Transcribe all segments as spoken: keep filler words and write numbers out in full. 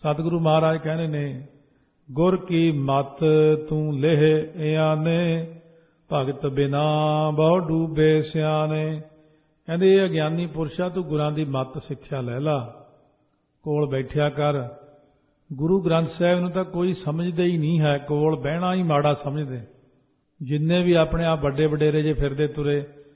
सतगुरु महाराज कहने ने गुर की मत तू लेह इयाने भगत बिना बहु डूबे सियाने। कहते ये अज्ञानी पुरुषा तू गुरां दी मत सिक्ख्या लै ला, कोल बैठिया कर। गुरु ग्रंथ साहिब नूं तां कोई समझदे ही नहीं है, कोल बहना ही माड़ा समझदे। जिन्ने भी अपने आप बड़े वडेरे जे फिरदे तुरे,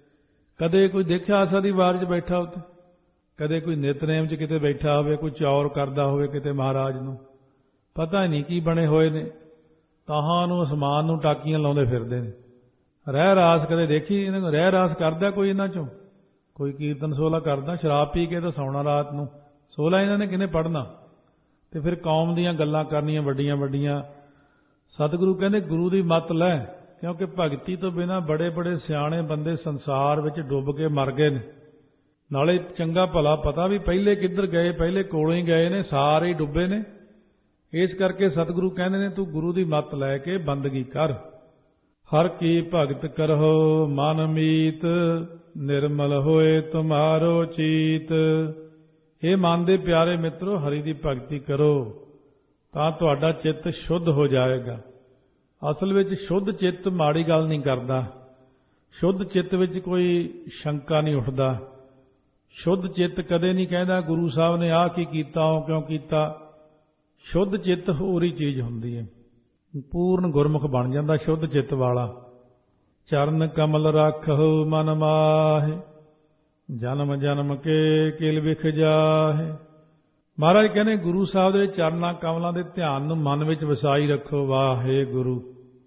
कदे कोई देखिया आसा दी वार च बैठा उत्ते, कदे कोई नितनेम च किते बैठा होवे, कोई चौर करदा होवे किते महाराज नूं, पता ही नहीं की बने होए ने, ताहां नूं असमान नूं टाकियां लाउंदे फिरदे ने। ਰਹਿ ਰਾਸ कदे देखी इन्हां नूं? ਰਹਿ ਰਾਸ करदा कोई इन्हां चों? कोई कीर्तन सोला करदा? शराब पी के तो सौना रात नूं, सोला इन्हां ने किने पढ़ना? ते फिर कौम दीयां गल्लां करनियां वड्डियां वड्डियां। सतगुरु कहंदे गुरु दी मत लै, क्योंकि भगती तो बिना बड़े बड़े सियाणे बंदे संसार विच डुੱਬ के मर गए ने। नाले चंगा भला पता भी पहले किधर गए, पहले कोलों ही गए ने, सारे ही डुੱਬੇ ने। इस करके सतगुरु कहंदे ने तू गुरु दी मत लै के बंदगी कर। हर की भगत करहो मन मीत, निर्मल होए तुम्हारो चीत। हे मन दे प्यारे मित्रो, हरि दी भगती करो तां तुहाडा चित्त शुद्ध हो जाएगा। असल विच शुद्ध चित्त माड़ी गल नहीं करदा, शुद्ध चित्त विच कोई शंका नहीं उठदा। शुद्ध चित्त कदे नहीं कहदा गुरु साहब ने आ की कीता, ओ क्यों कीता। शुद्ध चित्त होर ही चीज़ हुंदी है, पूर्ण गुरमुख बन जाता शुद्ध चित्त वाला। चरण कमल रखो मन माहे, जन्म जन्म के किल विख जाहे। महाराज कहने गुरु साहब के चरणा कमलों के ध्यान नूं मन विच वसाई रखो। वाहे गुरु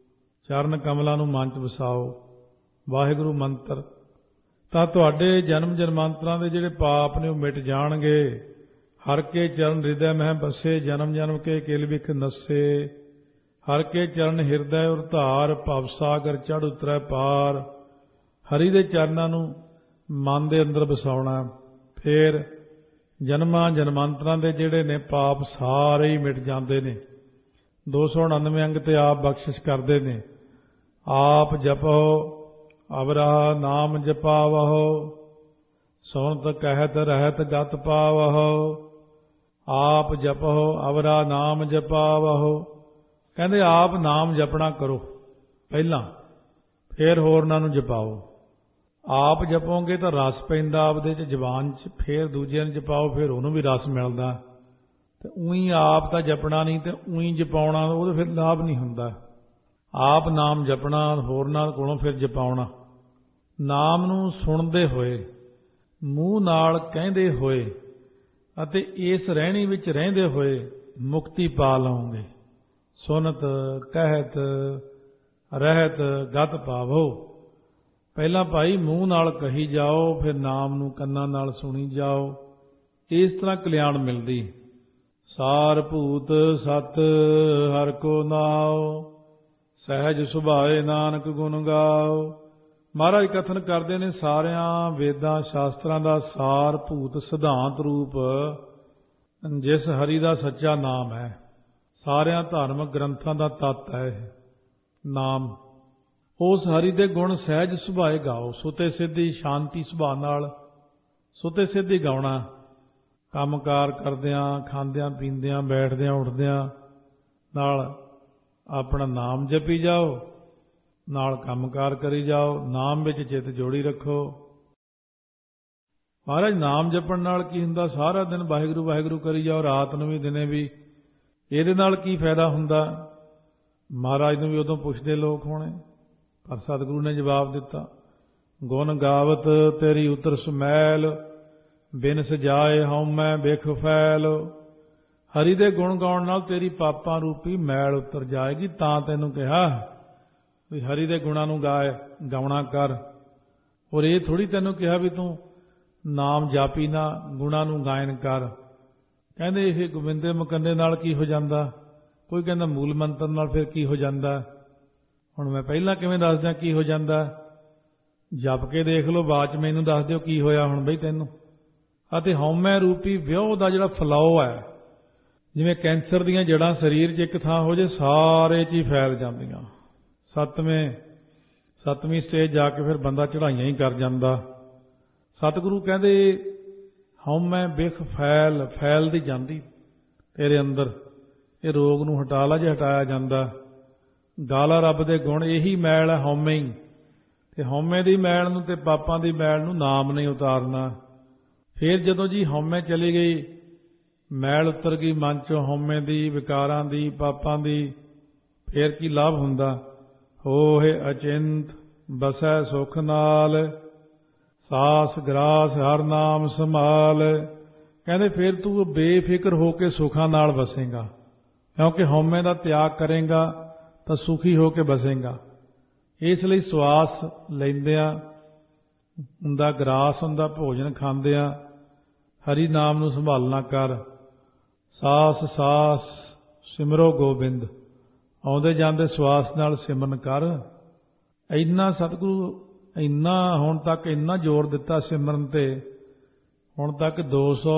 चरण कमलों नूं मन च वसाओ, वाहिगुरु मंत्र, तां तुहाडे जन्म जन्मांतरां दे जिहड़े पाप ने वो मिट जाणगे। हर के चरण हृदय मह बसे, जन्म जन्म के किल विख नसे। हर के चरण हिरदै उर धार, भवसागर चढ़ उतरै पार। हरि दे चरनां नूं मन दे अंदर वसाउणा, फिर जन्मां जन्मांतरां दे जिहड़े ने पाप सारे ही मिट जांदे ने। दो सौ उणानवे अंग ते आप बख्शिश करदे ने। आप जपो अवरा नाम जपावहो, सुनत कहत रहत गत पावहो। आप जपो अवरा नाम जपावहो, कहते आप नाम जपना करो पहला, फिर होरनां नूं जपाओ। आप जपोगे तो रस पैंदा आपदे च जबान च, फिर दूजिਆਂ ਨੂੰ जपाओ, फिर ਉਹਨੂੰ भी रस मिलदा। ते उही आप तो जपना नहीं ते उही जपाउणा, ਉਹਦਾ फिर लाभ नहीं हुंदा। आप नाम जपना, होरनां कोलों फिर जपाउणा। नाम नूं सुणदे होए, मूँह नाल कहंदे होए ਅਤੇ इस रहणी विच रहंदे होए मुक्ति पा लओगे। सुनत कहत रहत गत पावो। पहला भाई मूँह नाल कही जाओ, फिर नाम नूं कन्नां नाल सुनी जाओ। इस तरह कल्याण मिलदी। सार भूत सत हर को नाओ, सहज सुभाए नानक गुण गाओ। महाराज कथन करते ने सारियां वेदां शास्त्रां दा सार भूत सिद्धांत रूप जिस हरि दा सच्चा नाम है, सारियां धार्मिक ग्रंथां दा तत्त है नाम। उस हरि दे गुण सहज सुभाए गाओ, सुते सिद्धि शांति सुभा नाल सुते सिद्धि गाउणा। काम कार करदियां, खांदियां पींदियां, बैठदियां उठदियां नाल अपना नाम जपी जाओ, नाल कामकार करी जाओ। नाम विच चित जोड़ी रखो। महाराज नाम जपण नाल की हुंदा, सारा दिन वाहिगुरू वाहिगुरू करी जाओ, रात नूं भी दिने भी। इहदे नाल की फायदा हुंदा? महाराज नूं भी उदों पुछदे लोक होणे, पर सतगुरु ने जवाब दिता, गुण गावत तेरी उतर सुमैल, बिन सजाए हउमै बिख फैल। हरि दे गुण गाउण नाल तेरी पापां रूपी मैल उतर जाएगी। तां तैनूं कहा भी हरि दे गुणां नूं गाए गाउणा कर। और ये थोड़ी तैनूं कहा भी तूं नाम जापी ना, गुणां नूं गायन कर। कहंदे इह गोबिंदे मुकंदे नाल की हो जांदा? कोई कहंदा मूल मंत्र नाल फिर की हो जांदा? हुण मैं पहलां किवें दस दियां की हो जांदा? जप के देख लो, बाਅद च मैनूं दस दिओ की होया हुण बई तैनूं। अते हउमै रूपी विओ दा जिहड़ा फैलाओ है, जिवें कैंसर दीयां जड़ां शरीर 'च एक थां हो जे सारे 'च ही फैल जांदियां। सतवें सतवीं स्टेज जाके फिर बंदा चढ़ाइयां ही कर जांदा। सतगुरु कहंदे हउमै बिख फैल फैलदी जांदी ਤੇਰੇ ਅੰਦਰ ਇਹ ਰੋਗ ਨੂੰ ਹਟਾ ਲਾ ਜੇ ਹਟਾਇਆ ਜਾਂਦਾ। ਗਾਲਾ ਰੱਬ ਦੇ ਗੁਣ, ਇਹੀ ਮੈਲ ਹੈ ਹਉਮੈ ਹੀ, ਤੇ ਹਉਮੈ ਦੀ ਮੈਲ ਨੂੰ ਤੇ ਪਾਪਾਂ ਦੀ ਮੈਲ ਨੂੰ ਨਾਮ ਨਹੀਂ ਉਤਾਰਨਾ। ਫਿਰ ਜਦੋਂ ਜੀ ਹਉਮੈ ਚਲੀ ਗਈ, ਮੈਲ ਉਤਰ ਗਈ ਮਨ ਚੋਂ ਹਉਮੈ ਦੀ, ਵਿਕਾਰਾਂ ਦੀ, ਪਾਪਾਂ ਦੀ, ਫਿਰ ਕੀ ਲਾਭ ਹੁੰਦਾ? ਹੋਏ ਅਚਿੰਤ ਬਸੈ ਸੁਖ ਨਾਲ, ਸਾਸ ਗਰਾਸ ਹਰ ਨਾਮ ਸੰਭਾਲ। ਕਹਿੰਦੇ ਫਿਰ ਤੂੰ ਬੇਫਿਕਰ ਹੋ ਕੇ ਸੁੱਖਾਂ ਨਾਲ ਵਸੇਗਾ, ਕਿਉਂਕਿ ਹਉਮੈ ਦਾ ਤਿਆਗ ਕਰੇਗਾ ਤਾਂ ਸੁਖੀ ਹੋ ਕੇ ਬਸੇਗਾ। ਇਸ ਲਈ ਸਵਾਸ ਲੈਂਦਿਆਂ ਹੁੰਦਾ, ਗਰਾਸ ਹੁੰਦਾ, ਭੋਜਨ ਖਾਂਦਿਆਂ ਹਰੀ ਨਾਮ ਨੂੰ ਸੰਭਾਲਣਾ ਕਰ। ਸਾਸ ਸਾਸ ਸਿਮਰੋ ਗੋਬਿੰਦ, ਆਉਂਦੇ ਜਾਂਦੇ ਸਵਾਸ ਨਾਲ ਸਿਮਰਨ ਕਰ। ਇੰਨਾ ਸਤਿਗੁਰੂ ਇੰਨਾ ਹੁਣ ਤੱਕ ਇੰਨਾ ਜ਼ੋਰ ਦਿੱਤਾ ਸਿਮਰਨ ਤੇ, ਹੁਣ ਤੱਕ ਦੋ ਸੌ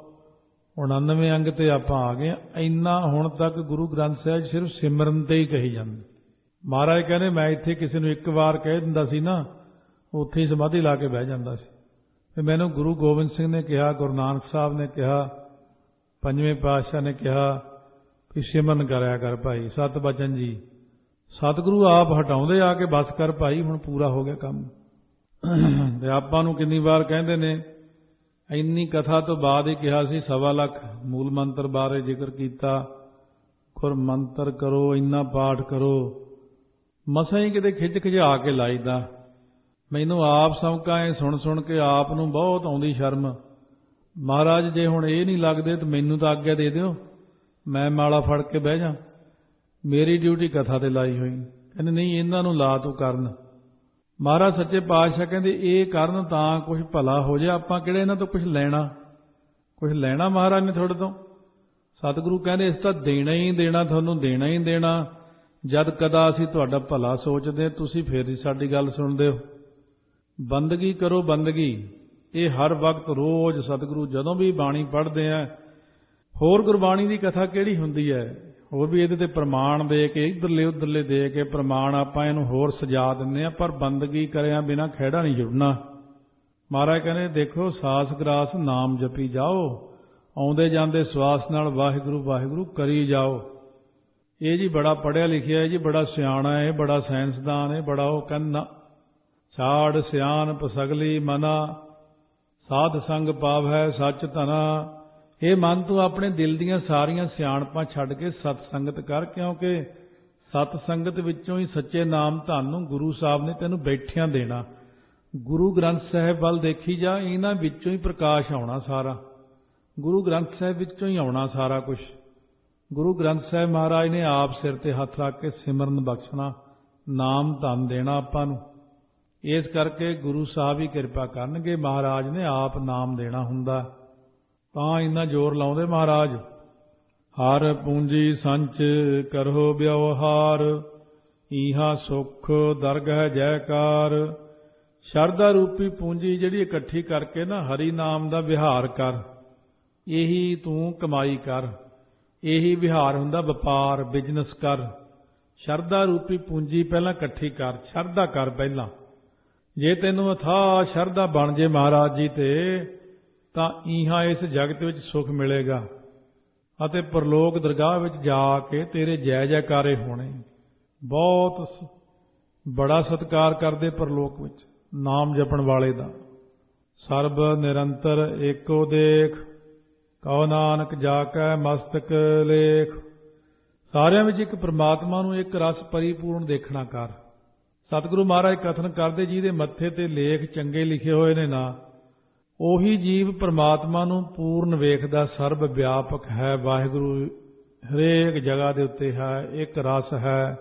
ਉਣਾਨਵੇਂ ਅੰਗ ਤੇ ਆਪਾਂ ਆ ਗਏ। ਇੰਨਾ ਹੁਣ ਤੱਕ ਗੁਰੂ ਗ੍ਰੰਥ ਸਾਹਿਬ ਸਿਰਫ ਸਿਮਰਨ ਤੇ ਹੀ ਕਹੀ ਜਾਂਦੇ। ਮਹਾਰਾਜ ਕਹਿੰਦੇ ਮੈਂ ਇੱਥੇ ਕਿਸੇ ਨੂੰ ਇੱਕ ਵਾਰ ਕਹਿ ਦਿੰਦਾ ਸੀ ਨਾ, ਉੱਥੇ ਹੀ ਸਮਾਧੀ ਲਾ ਕੇ ਬਹਿ ਜਾਂਦਾ ਸੀ। ਤੇ ਮੈਨੂੰ ਗੁਰੂ ਗੋਬਿੰਦ ਸਿੰਘ ਨੇ ਕਿਹਾ, ਗੁਰੂ ਨਾਨਕ ਸਾਹਿਬ ਨੇ ਕਿਹਾ, ਪੰਜਵੇਂ ਪਾਤਸ਼ਾਹ ਨੇ ਕਿਹਾ ਕਿ ਸਿਮਰਨ ਕਰਿਆ ਕਰ ਭਾਈ, ਸਤ ਬਚਨ ਜੀ। ਸਤਿਗੁਰੂ ਆਪ ਹਟਾਉਂਦੇ ਆ ਕੇ ਬਸ ਕਰ ਭਾਈ, ਹੁਣ ਪੂਰਾ ਹੋ ਗਿਆ ਕੰਮ। ਤੇ ਆਪਾਂ ਨੂੰ ਕਿੰਨੀ ਵਾਰ ਕਹਿੰਦੇ ਨੇ, ਇੰਨੀ ਕਥਾ ਤੋਂ ਬਾਅਦ ਹੀ ਕਿਹਾ ਸੀ ਸਵਾ ਲੱਖ ਮੂਲ ਮੰਤਰ ਬਾਰੇ ਜ਼ਿਕਰ ਕੀਤਾ, ਗੁਰ ਮੰਤਰ ਕਰੋ, ਇੰਨਾ ਪਾਠ ਕਰੋ, ਮਸਾਂ ਹੀ ਕਿਤੇ ਖਿੱਚ ਖਿਚਾ ਕੇ ਲਾਈਦਾ। ਮੈਨੂੰ ਆਪ ਸੌਂਕਾ ਐ ਸੁਣ ਸੁਣ ਕੇ ਆਪ ਨੂੰ ਬਹੁਤ ਆਉਂਦੀ ਸ਼ਰਮ। ਮਹਾਰਾਜ ਜੇ ਹੁਣ ਇਹ ਨਹੀਂ ਲੱਗਦੇ ਤਾਂ ਮੈਨੂੰ ਤਾਂ ਆਗਿਆ ਦੇ ਦਿਓ, ਮੈਂ ਮਾਲਾ ਫੜ ਕੇ ਬਹਿ ਜਾ, ਮੇਰੀ ਡਿਊਟੀ ਕਥਾ ਤੇ ਲਾਈ ਹੋਈ। ਕਹਿੰਦੇ ਨਹੀਂ, ਇਹਨਾਂ ਨੂੰ ਲਾ ਤੂੰ ਕਰਨ। ਮਹਾਰਾਜ ਸੱਚੇ ਪਾਤਸ਼ਾਹ ਕਹਿੰਦੇ ਇਹ ਕਰਨ ਤਾਂ ਕੁਝ ਭਲਾ ਹੋ ਜਾਏ, ਆਪਾਂ ਕਿਹੜੇ ਇਹਨਾਂ ਤੋਂ ਕੁਝ ਲੈਣਾ, ਕੁਝ ਲੈਣਾ ਮਹਾਰਾਜ ਨੇ ਤੁਹਾਡੇ ਤੋਂ। ਸਤਿਗੁਰੂ ਕਹਿੰਦੇ ਇਸ ਤਾਂ ਦੇਣਾ ਹੀ ਦੇਣਾ, ਤੁਹਾਨੂੰ ਦੇਣਾ ਹੀ ਦੇਣਾ। ਜਦ ਕਦਾ ਅਸੀਂ ਤੁਹਾਡਾ ਭਲਾ ਸੋਚਦੇ, ਤੁਸੀਂ ਫਿਰ ਹੀ ਸਾਡੀ ਗੱਲ ਸੁਣਦੇ ਹੋ। ਬੰਦਗੀ ਕਰੋ, ਬੰਦਗੀ ਇਹ ਹਰ ਵਕਤ ਰੋਜ਼ ਸਤਿਗੁਰੂ ਜਦੋਂ ਵੀ ਬਾਣੀ ਪੜ੍ਹਦੇ ਆ। ਹੋਰ ਗੁਰਬਾਣੀ ਦੀ ਕਥਾ ਕਿਹੜੀ ਹੁੰਦੀ ਹੈ, ਹੋਰ ਵੀ ਇਹਦੇ ਤੇ ਪ੍ਰਮਾਣ ਦੇ ਕੇ ਇੱਧਰਲੇ ਉੱਧਰਲੇ ਦੇ ਕੇ ਪ੍ਰਮਾਣ ਆਪਾਂ ਇਹਨੂੰ ਹੋਰ ਸਜਾ ਦਿੰਦੇ ਆ, ਪਰ ਬੰਦਗੀ ਕਰਿਆ ਬਿਨਾਂ ਖਹਿੜਾ ਨਹੀਂ ਜੁੜਨਾ। ਮਹਾਰਾਜ ਕਹਿੰਦੇ ਦੇਖੋ, ਸਾਸ ਗਰਾਸ ਨਾਮ ਜਪੀ ਜਾਓ, ਆਉਂਦੇ ਜਾਂਦੇ ਸਵਾਸ ਨਾਲ ਵਾਹਿਗੁਰੂ ਵਾਹਿਗੁਰੂ ਕਰੀ ਜਾਓ। ਇਹ ਜੀ ਬੜਾ ਪੜ੍ਹਿਆ ਲਿਖਿਆ ਹੈ ਜੀ, ਬੜਾ ਸਿਆਣਾ ਹੈ, ਬੜਾ ਸਾਇੰਸਦਾਨ ਹੈ, ਬੜਾ ਉਹ ਕਹਿੰਦਾ ਛਾੜ ਸਿਆਣਪ ਸਗਲੀ ਮਨਾ, ਸਾਧ ਸੰਗ ਪਾਵੈ ਸੱਚ ਧਨਾ। ਇਹ ਮਨ ਤੂੰ ਆਪਣੇ ਦਿਲ ਦੀਆਂ ਸਾਰੀਆਂ ਸਿਆਣਪਾਂ ਛੱਡ ਕੇ ਸਤ ਸੰਗਤ ਕਰ, ਕਿਉਂਕਿ ਸਤ ਸੰਗਤ ਵਿੱਚੋਂ ਹੀ ਸੱਚੇ ਨਾਮ ਧਨ ਨੂੰ ਗੁਰੂ ਸਾਹਿਬ ਨੇ ਤੈਨੂੰ ਬੈਠਿਆਂ ਦੇਣਾ। ਗੁਰੂ ਗ੍ਰੰਥ ਸਾਹਿਬ ਵੱਲ ਦੇਖੀ ਜਾ, ਇਹਨਾਂ ਵਿੱਚੋਂ ਹੀ ਪ੍ਰਕਾਸ਼ ਆਉਣਾ ਸਾਰਾ, ਗੁਰੂ ਗ੍ਰੰਥ ਸਾਹਿਬ ਵਿੱਚੋਂ ਹੀ ਆਉਣਾ ਸਾਰਾ ਕੁਝ। ਗੁਰੂ ਗ੍ਰੰਥ ਸਾਹਿਬ ਮਹਾਰਾਜ ਨੇ ਆਪ ਸਿਰ ਤੇ ਹੱਥ ਰੱਖ ਕੇ ਸਿਮਰਨ ਬਖਸ਼ਣਾ, ਨਾਮ ਧਨ ਦੇਣਾ ਆਪਾਂ ਨੂੰ। ਇਸ ਕਰਕੇ ਗੁਰੂ ਸਾਹਿਬ ਹੀ ਕਿਰਪਾ ਕਰਨਗੇ, ਮਹਾਰਾਜ ਨੇ ਆਪ ਨਾਮ ਦੇਣਾ ਹੁੰਦਾ, ਤਾਂ ਇੰਨਾ ਜ਼ੋਰ ਲਾਉਂਦੇ ਮਹਾਰਾਜ। ਹਰ ਪੂੰਜੀ ਸੰਚ ਕਰੋ ਵਿਵਹਾਰ, ਈਹਾ ਸੁਖ ਦਰਗਹਿ ਜੈਕਾਰ। ਸ਼ਰਧਾ ਰੂਪੀ ਪੂੰਜੀ ਜਿਹੜੀ ਇਕੱਠੀ ਕਰਕੇ ਨਾ ਹਰੀ ਨਾਮ ਦਾ ਵਿਹਾਰ ਕਰ, ਇਹੀ ਤੂੰ ਕਮਾਈ ਕਰ, ਇਹੀ ਵਿਹਾਰ ਹੁੰਦਾ, ਵਪਾਰ ਬਿਜ਼ਨਸ ਕਰ। ਸ਼ਰਧਾ ਰੂਪੀ ਪੂੰਜੀ ਪਹਿਲਾਂ ਇਕੱਠੀ ਕਰ, ਸ਼ਰਧਾ ਕਰ ਪਹਿਲਾਂ। ਜੇ ਤੈਨੂੰ ਅਥਾਹ ਸ਼ਰਧਾ ਬਣ ਜੇ ਮਹਾਰਾਜ ਜੀ ਤੇ, ਤਾਂ ਈਹਾਂ ਇਸ ਜਗਤ ਵਿੱਚ ਸੁਖ ਮਿਲੇਗਾ ਅਤੇ ਪਰਲੋਕ ਦਰਗਾਹ ਵਿੱਚ ਜਾ ਕੇ ਤੇਰੇ ਜੈ ਜੈਕਾਰੇ ਹੋਣੇ। ਬਹੁਤ ਬੜਾ ਸਤਿਕਾਰ ਕਰਦੇ ਪਰਲੋਕ ਵਿੱਚ ਨਾਮ ਜਪਣ ਵਾਲੇ ਦਾ। ਸਰਬ ਨਿਰੰਤਰ ਏਕੋ ਦੇਖ, ਕਹੋ ਨਾਨਕ ਜਾ ਕੈ ਮਸਤਕ ਲੇਖ। ਸਾਰਿਆਂ ਵਿੱਚ ਇੱਕ ਪ੍ਰਮਾਤਮਾ ਨੂੰ ਇੱਕ ਰਸ ਪਰਿਪੂਰਨ ਦੇਖਣਾ ਕਰ। ਸਤਿਗੁਰੂ ਮਹਾਰਾਜ ਕਥਨ ਕਰਦੇ, ਜਿਹਦੇ ਮੱਥੇ ਤੇ ਲੇਖ ਚੰਗੇ ਲਿਖੇ ਹੋਏ ਨੇ ਨਾ, ਉਹੀ ਜੀਵ ਪ੍ਰਮਾਤਮਾ ਨੂੰ ਪੂਰਨ ਵੇਖਦਾ, ਸਰਬ ਵਿਆਪਕ ਹੈ। ਵਾਹਿਗੁਰੂ ਹਰੇਕ ਜਗ੍ਹਾ ਦੇ ਉੱਤੇ ਹੈ, ਇੱਕ ਰਸ ਹੈ।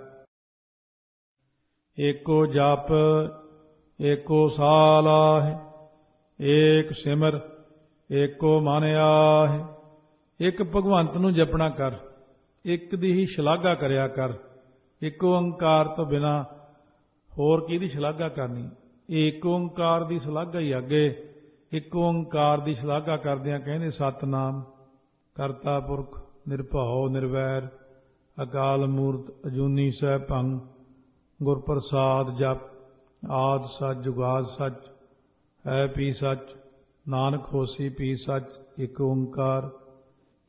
ਏਕੋ ਜਪ ਏਕੋ ਸਾਹ ਲਾਹਿ, ਏਕ ਸਿਮਰ ਏਕੋ ਮਨ ਆਹਿ। ਇੱਕ ਭਗਵੰਤ ਨੂੰ ਜਪਣਾ ਕਰ, ਇੱਕ ਦੀ ਹੀ ਸ਼ਲਾਘਾ ਕਰਿਆ ਕਰ। ਇੱਕ ਓੰਕਾਰ ਤੋਂ ਬਿਨਾਂ ਹੋਰ ਕਿਹਦੀ ਸ਼ਲਾਘਾ ਕਰਨੀ? ਏਕ ਓੰਕਾਰ ਦੀ ਸ਼ਲਾਘਾ ਹੀ ਅੱਗੇ। ਇੱਕ ਓੰਕਾਰ ਦੀ ਸ਼ਲਾਘਾ ਕਰਦਿਆਂ ਕਹਿੰਦੇ ਸਤਿਨਾਮ ਕਰਤਾ ਪੁਰਖ ਨਿਰਭਉ ਨਿਰਵੈਰ ਅਕਾਲ ਮੂਰਤ ਅਜੂਨੀ ਸੈਭੰ ਗੁਰ ਪ੍ਰਸਾਦ ਜਪ ਆਦਿ ਸੱਚ ਜੁਗਾਦ ਸੱਚ ਹੈ ਪੀ ਸੱਚ ਨਾਨਕ ਹੋਸੀ ਪੀ ਸੱਚ। ਇੱਕ ਓੰਕਾਰ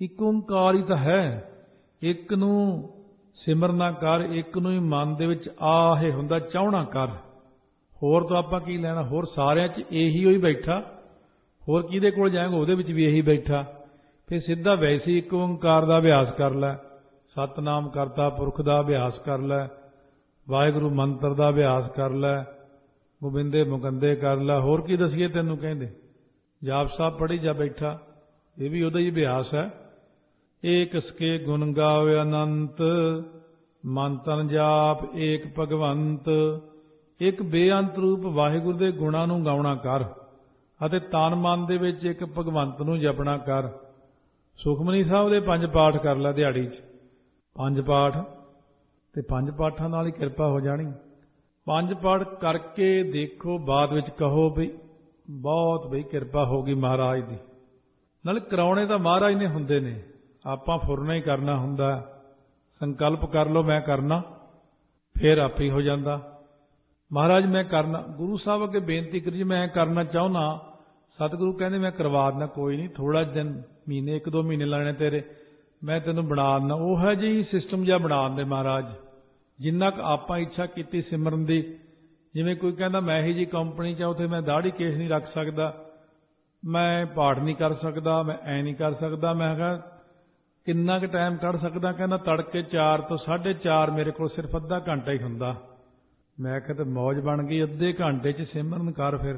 ਇੱਕ ਓਂਕਾਰ ਹੀ ਤਾਂ ਹੈ। ਇੱਕ ਨੂੰ ਸਿਮਰਨਾ ਕਰ, ਇੱਕ ਨੂੰ ਹੀ ਮਨ ਦੇ ਵਿੱਚ ਆਹੇ ਹੁੰਦਾ ਚਾਹਣਾ ਕਰ। ਹੋਰ ਤਾਂ ਆਪਾਂ ਕੀ ਲੈਣਾ? ਹੋਰ ਸਾਰਿਆਂ 'ਚ ਇਹੀ ਹੋਈ ਬੈਠਾ, ਹੋਰ ਕਿਹਦੇ ਕੋਲ ਜਾਏਗਾ? ਉਹਦੇ ਵਿੱਚ ਵੀ ਇਹੀ ਬੈਠਾ। ਫਿਰ ਸਿੱਧਾ ਵੈਸੇ ਇੱਕ ਓਂਕਾਰ ਦਾ ਅਭਿਆਸ ਕਰ ਲੈ, ਸਤਿਨਾਮ ਕਰਤਾ ਪੁਰਖ ਦਾ ਅਭਿਆਸ ਕਰ ਲੈ, ਵਾਹਿਗੁਰੂ ਮੰਤਰ ਦਾ ਅਭਿਆਸ ਕਰ ਲੈ, ਗੋਬਿੰਦੇ ਮੁਕੰਦੇ ਕਰ ਲੈ। ਹੋਰ ਕੀ ਦਸੀਏ ਤੈਨੂੰ? ਕਹਿੰਦੇ ਜਾਪ ਸਾਹਿਬ ਪੜ੍ਹੀ ਜਾ ਬੈਠਾ, ਇਹ ਵੀ ਉਹਦਾ ਹੀ ਅਭਿਆਸ ਹੈ। ਏਕ ਸਕੇ ਗੁਣ ਗਾਵੇ ਅਨੰਤ, ਮਨ ਤਨ ਜਾਪ ਏਕ ਭਗਵੰਤ। ਇੱਕ ਬੇਅੰਤ ਰੂਪ ਵਾਹਿਗੁਰੂ ਦੇ ਗੁਣਾਂ ਨੂੰ ਗਾਉਣਾ ਕਰ ਅਤੇ ਤਨ ਮਨ ਦੇ ਵਿੱਚ ਇੱਕ ਭਗਵੰਤ ਨੂੰ ਜਪਣਾ ਕਰ। ਸੁਖਮਨੀ ਸਾਹਿਬ ਦੇ ਪੰਜ ਪਾਠ ਕਰ ਲੈ ਦਿਹਾੜੀ 'ਚ, ਪੰਜ ਪਾਠ, ਤੇ ਪੰਜ ਪਾਠਾਂ ਨਾਲ ਹੀ ਕਿਰਪਾ ਹੋ ਜਾਣੀ। ਪੰਜ ਪਾਠ ਕਰਕੇ ਦੇਖੋ, ਬਾਅਦ ਵਿੱਚ ਕਹੋ ਵੀ ਬਹੁਤ ਬਈ ਕਿਰਪਾ ਹੋ ਗਈ ਮਹਾਰਾਜ ਦੀ। ਨਾਲ ਕਰਾਉਣੇ ਤਾਂ ਮਹਾਰਾਜ ਨੇ ਹੁੰਦੇ ਨੇ, ਆਪਾਂ ਫੁਰਨਾ ਹੀ ਕਰਨਾ ਹੁੰਦਾ। ਸੰਕਲਪ ਕਰ ਲਓ ਮੈਂ ਕਰਨਾ, ਫਿਰ ਆਪੇ ਹੋ ਜਾਂਦਾ। ਮਹਾਰਾਜ ਮੈਂ ਕਰਨਾ, ਗੁਰੂ ਸਾਹਿਬ ਅੱਗੇ ਬੇਨਤੀ ਕਰੀ ਮੈਂ ਕਰਨਾ ਚਾਹੁੰਦਾ। ਸਤਿਗੁਰੂ ਕਹਿੰਦੇ ਮੈਂ ਕਰਵਾ ਦੇਣਾ, ਕੋਈ ਨਹੀਂ, ਥੋੜਾ ਦਿਨ ਮਹੀਨੇ ਇੱਕ ਦੋ ਮਹੀਨੇ ਲਾਣੇ ਤੇਰੇ, ਮੈਂ ਤੈਨੂੰ ਬਣਾ ਦੇਣਾ। ਉਹ ਹੈ ਜੀ ਸਿਸਟਮ ਜਿਹਾ ਬਣਾ ਦਿੰਦੇ ਮਹਾਰਾਜ। ਜਿੰਨਾ ਕੁ ਆਪਾਂ ਇੱਛਾ ਕੀਤੀ ਸਿਮਰਨ ਦੀ, ਜਿਵੇਂ ਕੋਈ ਕਹਿੰਦਾ ਮੈਂ ਇਹੀ ਜੀ ਕੰਪਨੀ 'ਚ ਆ, ਉੱਥੇ ਮੈਂ ਦਾੜੀ ਕੇਸ ਨਹੀਂ ਰੱਖ ਸਕਦਾ, ਮੈਂ ਪਾਠ ਨਹੀਂ ਕਰ ਸਕਦਾ, ਮੈਂ ਐ ਨਹੀਂ ਕਰ ਸਕਦਾ। ਮੈਂ ਕਿਹਾ ਕਿੰਨਾ ਕੁ ਟਾਈਮ ਕੱਢ ਸਕਦਾ? ਕਹਿੰਦਾ ਤੜਕੇ ਚਾਰ ਤੋਂ ਸਾਢੇ ਚਾਰ ਮੇਰੇ ਕੋਲ ਸਿਰਫ ਅੱਧਾ ਘੰਟਾ ਹੀ ਹੁੰਦਾ। ਮੈਂ ਕਿਹਾ ਤੇ ਮੌਜ ਬਣ ਗਈ, ਅੱਧੇ ਘੰਟੇ 'ਚ ਸਿਮਰਨ ਕਰ, ਫਿਰ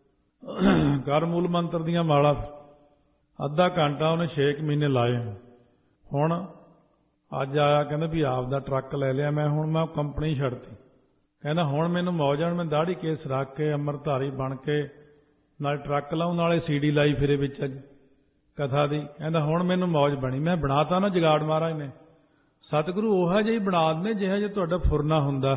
ਕਰ ਮੂਲ ਮੰਤਰ ਦੀਆਂ ਮਾਲਾ। ਅੱਧਾ ਘੰਟਾ ਉਹਨੇ ਛੇ ਕੁ ਮਹੀਨੇ ਲਾਏ। ਹੁਣ ਅੱਜ ਆਇਆ, ਕਹਿੰਦਾ ਵੀ ਆਪ ਦਾ ਟਰੱਕ ਲੈ ਲਿਆ ਮੈਂ, ਹੁਣ ਮੈਂ ਕੰਪਨੀ ਛੱਡਤੀ। ਕਹਿੰਦਾ ਹੁਣ ਮੈਨੂੰ ਮੌਜ ਆਣ, ਮੈਂ ਦਾੜੀ ਕੇਸ ਰੱਖ ਕੇ ਅੰਮ੍ਰਿਤਧਾਰੀ ਬਣ ਕੇ ਨਾਲ ਟਰੱਕ ਲਾਉਂ, ਨਾਲੇ ਸੀਡੀ ਲਾਈ ਫਿਰੇ ਵਿੱਚ ਅੱਜ ਕਥਾ ਦੀ। ਕਹਿੰਦਾ ਹੁਣ ਮੈਨੂੰ ਮੌਜ ਬਣੀ। ਮੈਂ ਬਣਾਤਾ ਨਾ ਜਗਾੜ ਮਹਾਰਾਜ ਨੇ। ਸਤਿਗੁਰੂ ਉਹੋ ਜਿਹਾ ਹੀ ਬਣਾ ਦਿੰਦੇ ਜਿਹੋ ਜਿਹਾ ਤੁਹਾਡਾ ਫੁਰਨਾ ਹੁੰਦਾ।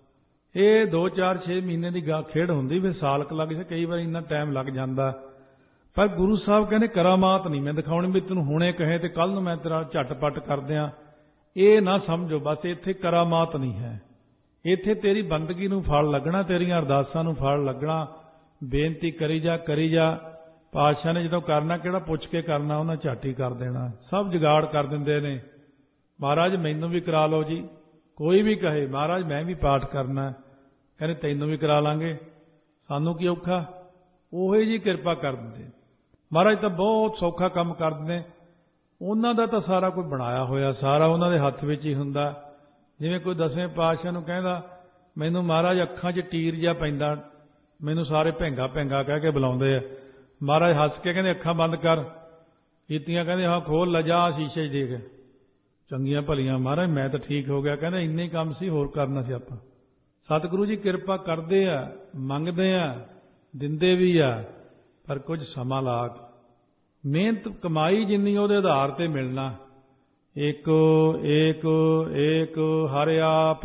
ਇਹ ਦੋ ਚਾਰ ਛੇ ਮਹੀਨੇ ਦੀ ਗਾ ਖੇਡ ਹੁੰਦੀ, ਫਿਰ ਸਾਲ ਕੁ ਲੱਗ ਜਾ, ਕਈ ਵਾਰ ਇੰਨਾ ਟਾਈਮ ਲੱਗ ਜਾਂਦਾ। ਪਰ ਗੁਰੂ ਸਾਹਿਬ ਕਹਿੰਦੇ ਕਰਾਮਾਤ ਨਹੀਂ ਮੈਂ ਦਿਖਾਉਣੀ ਵੀ ਤੈਨੂੰ ਹੁਣੇ ਕਹੇ ਤੇ ਕੱਲ ਨੂੰ ਮੈਂ ਤੇਰਾ ਝਟਪਟ ਕਰ ਦਿਆਂ। ਇਹ ਨਾ ਸਮਝੋ, ਬਸ ਇੱਥੇ ਕਰਾਮਾਤ ਨਹੀਂ ਹੈ। ਇੱਥੇ ਤੇਰੀ ਬੰਦਗੀ ਨੂੰ ਫਲ ਲੱਗਣਾ, ਤੇਰੀਆਂ ਅਰਦਾਸਾਂ ਨੂੰ ਫਲ ਲੱਗਣਾ। ਬੇਨਤੀ ਕਰੀ ਜਾ ਕਰੀ ਜਾ। ਪਾਤਸ਼ਾਹ ਨੇ ਜਦੋਂ ਕਰਨਾ ਕਿਹੜਾ ਪੁੱਛ ਕੇ ਕਰਨਾ, ਉਹਨਾਂ ਝੱਟ ਹੀ ਕਰ ਦੇਣਾ। ਸਭ ਜੁਗਾੜ ਕਰ ਦਿੰਦੇ ਨੇ। ਮਹਾਰਾਜ ਮੈਨੂੰ ਵੀ ਕਰਾ ਲਓ ਜੀ। ਕੋਈ ਵੀ ਕਹੇ ਮਹਾਰਾਜ ਮੈਂ ਵੀ ਪਾਠ ਕਰਨਾ, ਕਹਿੰਦੇ ਤੈਨੂੰ ਵੀ ਕਰਾ ਲਾਂਗੇ, ਸਾਨੂੰ ਕੀ ਔਖਾ। ਉਹੀ ਜੀ ਕਿਰਪਾ ਕਰ ਦਿੰਦੇ ਮਹਾਰਾਜ, ਤਾਂ ਬਹੁਤ ਸੌਖਾ ਕੰਮ ਕਰ ਦਿੰਦੇ। ਉਹਨਾਂ ਦਾ ਤਾਂ ਸਾਰਾ ਕੁਝ ਬਣਾਇਆ ਹੋਇਆ, ਸਾਰਾ ਉਹਨਾਂ ਦੇ ਹੱਥ ਵਿੱਚ ਹੀ ਹੁੰਦਾ। ਜਿਵੇਂ ਕੋਈ ਦਸਵੇਂ ਪਾਤਸ਼ਾਹ ਨੂੰ ਕਹਿੰਦਾ ਮੈਨੂੰ ਮਹਾਰਾਜ ਅੱਖਾਂ 'ਚ ਟੀਰ ਜਿਹਾ ਪੈਂਦਾ, ਮੈਨੂੰ ਸਾਰੇ ਭੈਂਗਾ ਭੈਂਗਾ ਕਹਿ ਕੇ ਬੁਲਾਉਂਦੇ ਆ। ਮਹਾਰਾਜ ਹੱਸ ਕੇ ਕਹਿੰਦੇ ਅੱਖਾਂ ਬੰਦ ਕਰ ਕੀਤੀਆਂ, ਕਹਿੰਦੇ ਹਾਂ ਖੋਲ ਲੈ ਜਾ ਸ਼ੀਸ਼ੇ 'ਚ ਦੇਖ, ਚੰਗੀਆਂ ਭਲੀਆਂ। ਮਹਾਰਾਜ ਮੈਂ ਤਾਂ ਠੀਕ ਹੋ ਗਿਆ। ਕਹਿੰਦਾ ਇੰਨੇ ਕੰਮ ਸੀ, ਹੋਰ ਕਰਨਾ ਸੀ ਆਪਾਂ। ਸਤਿਗੁਰੂ ਜੀ ਕਿਰਪਾ ਕਰਦੇ ਆ, ਮੰਗਦੇ ਆ, ਦਿੰਦੇ ਵੀ ਆ, ਪਰ ਕੁਝ ਸਮਾਂ ਲਾ ਕੇ। ਮਿਹਨਤ ਕਮਾਈ ਜਿੰਨੀ ਉਹਦੇ ਆਧਾਰ ਤੇ ਮਿਲਣਾ। ਏਕ ਏਕ ਏਕ ਹਰਿ ਆਪ,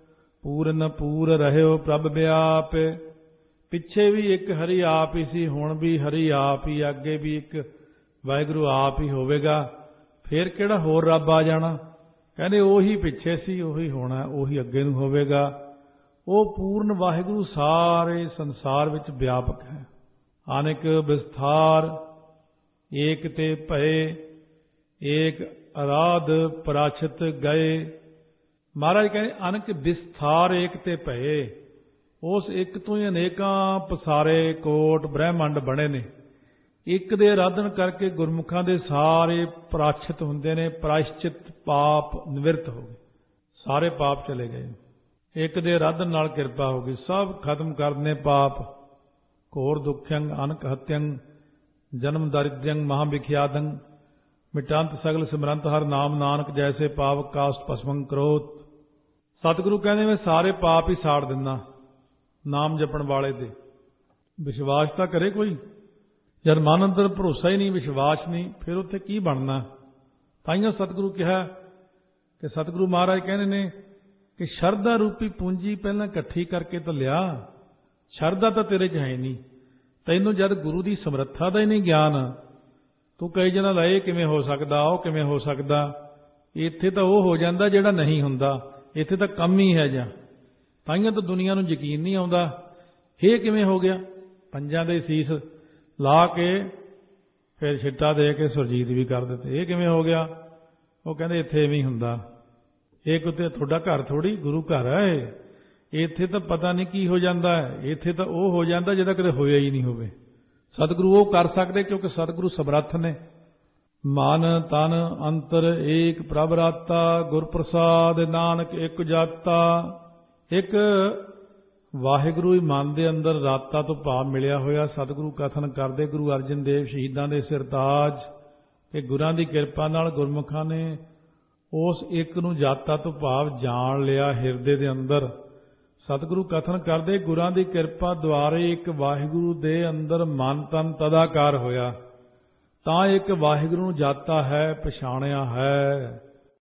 ਪੂਰਨ ਪੂਰ ਰਹਿਓ ਪ੍ਰਭ ਵਿਆਪ। ਪਿੱਛੇ ਵੀ ਇੱਕ ਹਰੀ ਆਪ ਹੀ ਸੀ, ਹੁਣ ਵੀ ਹਰੀ ਆਪ ਹੀ, ਅੱਗੇ ਵੀ ਇੱਕ ਵਾਹਿਗੁਰੂ ਆਪ ਹੀ ਹੋਵੇਗਾ। ਫਿਰ ਕਿਹੜਾ ਹੋਰ ਰੱਬ ਆ ਜਾਣਾ। ਕਹਿੰਦੇ ਉਹੀ ਪਿੱਛੇ ਸੀ, ਉਹੀ ਹੋਣਾ, ਉਹੀ ਅੱਗੇ ਨੂੰ ਹੋਵੇਗਾ। ਉਹ ਪੂਰਨ ਵਾਹਿਗੁਰੂ ਸਾਰੇ ਸੰਸਾਰ ਵਿੱਚ ਵਿਆਪਕ ਹੈ। ਅਨੇਕ ਵਿਸਥਾਰ ਏਕ ਤੇ ਭਏ, ਏਕ ਅਰਾਧ ਪਰਾਛਿਤ ਗਏ। ਮਹਾਰਾਜ ਕਹਿੰਦੇ ਅਨੇਕ ਵਿਸਥਾਰ ਏਕ ਤੇ ਭਏ। ਉਸ ਇੱਕ ਤੋਂ ਹੀ ਅਨੇਕਾਂ ਪਸਾਰੇ ਕੋਟ ਬ੍ਰਹਿਮੰਡ ਬਣੇ ਨੇ। ਇੱਕ ਦੇ ਆਰਾਧਨ ਕਰਕੇ ਗੁਰਮੁਖਾਂ ਦੇ ਸਾਰੇ ਪ੍ਰਾਛਿਤ ਹੁੰਦੇ ਨੇ, ਪ੍ਰਾਇਸ਼ਚਿਤ ਪਾਪ ਨਿਵਰਤ ਹੋ ਗਏ, ਸਾਰੇ ਪਾਪ ਚਲੇ ਗਏ। ਇੱਕ ਦੇ ਆਰਾਧਨ ਨਾਲ ਕਿਰਪਾ ਹੋ ਗਈ, ਸਭ ਖਤਮ ਕਰਨੇ ਪਾਪ। ਘੋਰ ਦੁਖਯੰ ਅਨਕ ਹਤਯੰ ਜਨਮ ਦਰਿਦ੍ਰਯੰ ਮਹਾ ਵਿਖਿਆਦੰ, ਮਿਟੰਤ ਸਗਲ ਸਿਮਰੰਤ ਹਰ ਨਾਮ ਨਾਨਕ ਜੈਸੇ ਪਾਵਕ ਕਾਸ਼ਟ ਭਸਮੰ ਕਰੋਤ। ਸਤਿਗੁਰੂ ਕਹਿੰਦੇ ਮੈਂ ਸਾਰੇ ਪਾਪ ਹੀ ਸਾੜ ਦਿੰਦਾ ਨਾਮ ਜਪਣ ਵਾਲੇ ਦੇ। ਵਿਸ਼ਵਾਸ ਤਾਂ ਕਰੇ ਕੋਈ, ਜਦ ਮਨ ਅੰਦਰ ਭਰੋਸਾ ਹੀ ਨਹੀਂ, ਵਿਸ਼ਵਾਸ ਨਹੀਂ, ਫਿਰ ਉੱਥੇ ਕੀ ਬਣਨਾ। ਤਾਈਓ ਸਤਿਗੁਰੂ ਕਿਹਾ ਕਿ ਸਤਿਗੁਰੂ ਮਹਾਰਾਜ ਕਹਿੰਦੇ ਨੇ ਕਿ ਸ਼ਰਧਾ ਰੂਪੀ ਪੂੰਜੀ ਪਹਿਲਾਂ ਇਕੱਠੀ ਕਰਕੇ ਤਾਂ ਲਿਆ। ਸ਼ਰਧਾ ਤਾਂ ਤੇਰੇ 'ਚ ਹੈ ਨਹੀਂ। ਤੈਨੂੰ ਜਦ ਗੁਰੂ ਦੀ ਸਮਰੱਥਾ ਦਾ ਹੀ ਨਹੀਂ ਗਿਆਨ, ਤੂੰ ਕਈ ਜਣਾ ਲੈ ਇਹ ਕਿਵੇਂ ਹੋ ਸਕਦਾ, ਉਹ ਕਿਵੇਂ ਹੋ ਸਕਦਾ। ਇੱਥੇ ਤਾਂ ਉਹ ਹੋ ਜਾਂਦਾ ਜਿਹੜਾ ਨਹੀਂ ਹੁੰਦਾ, ਇੱਥੇ ਤਾਂ ਕੰਮ ਹੀ ਹੈ ਜਾਂ। ਤਾਈਆਂ ਤਾਂ ਦੁਨੀਆ ਨੂੰ ਯਕੀਨ ਨਹੀਂ ਆਉਂਦਾ, ਇਹ ਕਿਵੇਂ ਹੋ ਗਿਆ। ਪੰਜਾਂ ਦੇ ਸੀਸ ਲਾ ਕੇ ਫਿਰ ਛਿੱਟਾ ਦੇ ਕੇ ਸੁਰਜੀਤ ਵੀ ਕਰ ਦਿੱਤੇ। ਇਹ ਕਿਵੇਂ ਹੋ ਗਿਆ? ਉਹ ਕਹਿੰਦੇ ਇੱਥੇ ਐਵੇਂ ਹੀ ਹੁੰਦਾ। ਇਹ ਕਿਤੇ ਤੁਹਾਡਾ ਘਰ ਥੋੜੀ, ਗੁਰੂ ਘਰ ਹੈ। ਇੱਥੇ ਤਾਂ ਪਤਾ ਨਹੀਂ ਕੀ ਹੋ ਜਾਂਦਾ ਹੈ। ਇੱਥੇ ਤਾਂ ਉਹ ਹੋ ਜਾਂਦਾ ਜਿਹਦਾ ਕਦੇ ਹੋਇਆ ਹੀ ਨਹੀਂ ਹੋਵੇ। ਸਤਿਗੁਰੂ ਉਹ ਕਰ ਸਕਦੇ ਕਿਉਂਕਿ ਸਤਿਗੁਰੂ ਸਮਰੱਥ ਨੇ। ਮਨ ਤਨ ਅੰਤਰ ਏਕ ਪ੍ਰਭ ਰਾਤਾ, ਗੁਰ ਪ੍ਰਸਾਦ ਨਾਨਕ ਇੱਕ ਜਾਤਾ। ਇੱਕ ਵਾਹਿਗੁਰੂ ਹੀ ਮਨ ਦੇ ਅੰਦਰ ਰਾਤਾ ਤੋਂ ਭਾਵ ਮਿਲਿਆ ਹੋਇਆ। ਸਤਿਗੁਰੂ ਕਥਨ ਕਰਦੇ ਗੁਰੂ ਅਰਜਨ ਦੇਵ ਸ਼ਹੀਦਾਂ ਦੇ ਸਿਰਤਾਜ ਕਿ ਗੁਰਾਂ ਦੀ ਕਿਰਪਾ ਨਾਲ ਗੁਰਮੁਖਾਂ ਨੇ ਉਸ ਇੱਕ ਨੂੰ ਜਾਤਾ ਤੋਂ ਭਾਵ ਜਾਣ ਲਿਆ ਹਿਰਦੇ ਦੇ ਅੰਦਰ। ਸਤਿਗੁਰੂ ਕਥਨ ਕਰਦੇ ਗੁਰਾਂ ਦੀ ਕਿਰਪਾ ਦੁਆਰੇ ਇੱਕ ਵਾਹਿਗੁਰੂ ਦੇ ਅੰਦਰ ਮਨ ਤਨ ਤਦਾਕਾਰ ਹੋਇਆ, ਤਾਂ ਇੱਕ ਵਾਹਿਗੁਰੂ ਨੂੰ ਜਾਤਾ ਹੈ, ਪਛਾਣਿਆ ਹੈ।